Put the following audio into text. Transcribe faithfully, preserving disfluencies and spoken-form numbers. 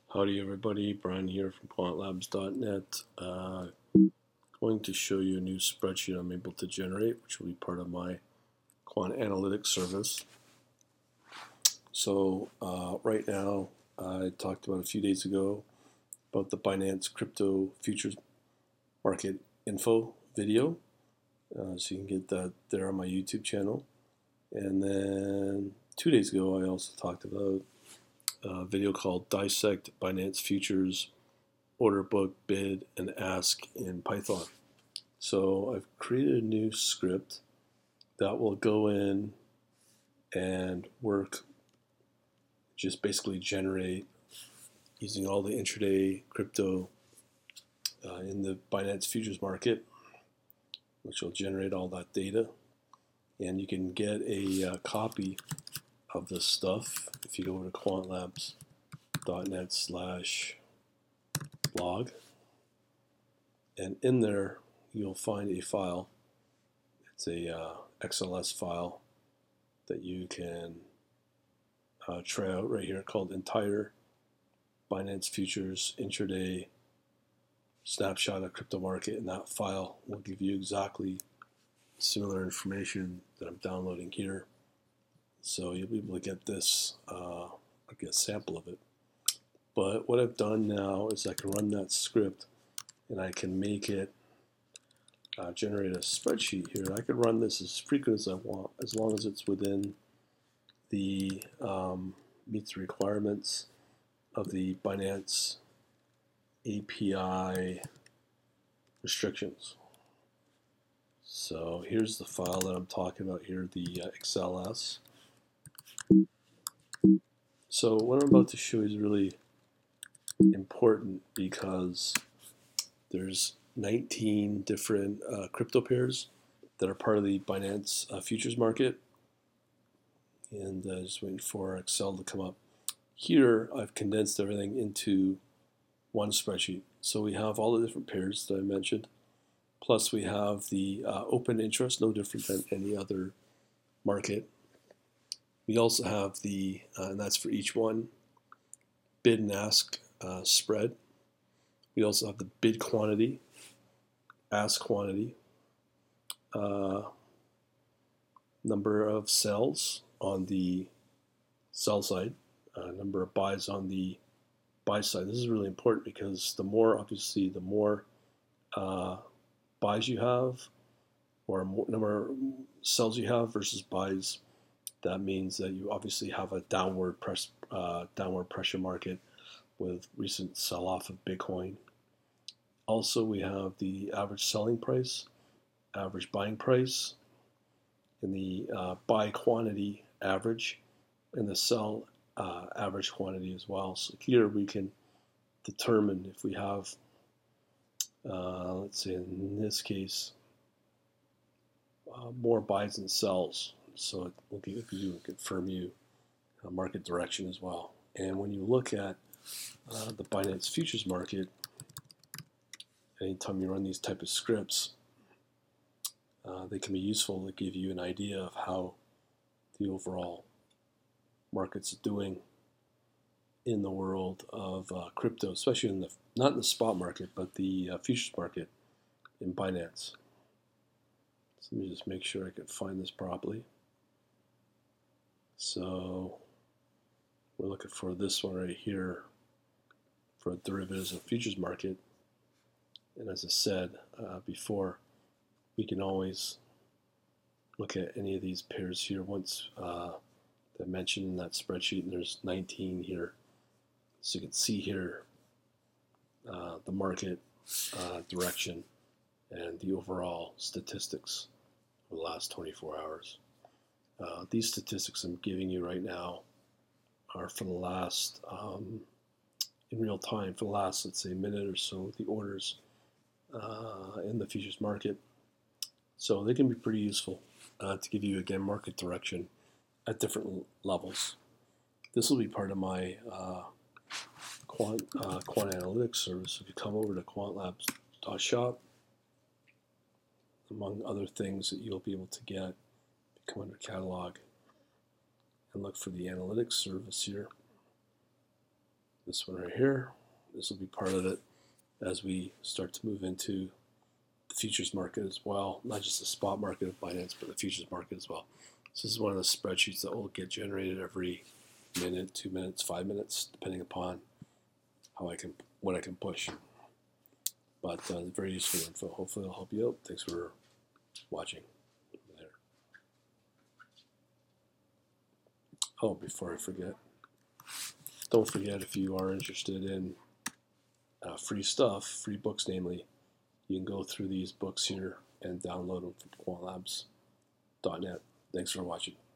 Howdy everybody, Brian here from quant labs dot net. Uh, going to show you a new spreadsheet I'm able to generate, which will be part of my quant analytics service. So uh, right now, I talked about a few days ago about the Binance crypto futures market info video. Uh, so you can get that there on my YouTube channel. And then two days ago, I also talked about a video called Dissect Binance Futures Order Book, Bid, and Ask in Python. So I've created a new script that will go in and work, just basically generate using all the intraday crypto uh, in the Binance futures market, which will generate all that data. And you can get a uh, copy of this stuff if you go over to quant labs dot net slash blog. And in there, you'll find a file. It's a uh, X L S file that you can uh, try out right here called entire Binance Futures Intraday Snapshot of Crypto Market. And that file will give you exactly similar information that I'm downloading here. So you'll be able to get this, uh, get a sample of it. But what I've done now is I can run that script and I can make it uh, generate a spreadsheet here. I can run this as frequent as I want, as long as it's within the um, meets the requirements of the Binance A P I restrictions. So here's the file that I'm talking about here, the uh, X L S. So what I'm about to show you is really important because there's nineteen different uh, crypto pairs that are part of the Binance uh, futures market. And uh, just waiting for Excel to come up. Here, I've condensed everything into one spreadsheet. So we have all the different pairs that I mentioned. Plus, we have the uh, open interest, no different than any other market. We also have the, uh, and that's for each one, bid and ask uh, spread. We also have the bid quantity, ask quantity, uh, number of sells on the sell side, uh, number of buys on the buy side. This is really important because the more, obviously, the more uh, buys you have, or more number of sells you have versus buys, that means that you obviously have a downward press, uh, downward pressure market with recent sell-off of Bitcoin. Also, we have the average selling price, average buying price, and the uh, buy quantity average, and the sell uh, average quantity as well. So here we can determine if we have, uh, let's say in this case, uh, more buys than sells. So it will give you and confirm you uh, market direction as well. And when you look at uh, the Binance futures market, anytime you run these type of scripts, uh, they can be useful to give you an idea of how the overall market's doing in the world of uh, crypto, especially in the, not in the spot market, but the uh, futures market in Binance. So let me just make sure I can find this properly. So we're looking for this one right here for derivatives of futures market. And as I said uh, before, we can always look at any of these pairs here once uh, that I mentioned in that spreadsheet, and there's nineteen here. So you can see here uh, the market uh, direction and the overall statistics for the last twenty-four hours. Uh, these statistics I'm giving you right now are for the last, um, in real time, for the last, let's say, minute or so, the orders uh, in the futures market. So they can be pretty useful uh, to give you, again, market direction at different levels. This will be part of my uh, quant, uh, quant analytics service. If you come over to quant labs dot shop, among other things that you'll be able to get, come under catalog and look for the analytics service here. This one right here, this will be part of it as we start to move into the futures market as well, not just the spot market of Binance, but the futures market as well. So this is one of the spreadsheets that will get generated every minute, two minutes, five minutes, depending upon how I can, what I can push. But uh, very useful info. Hopefully it'll help you out. Thanks for watching. There. Oh, before I forget, don't forget, if you are interested in uh, free stuff, free books namely, you can go through these books here and download them from quant labs dot net. Thanks for watching.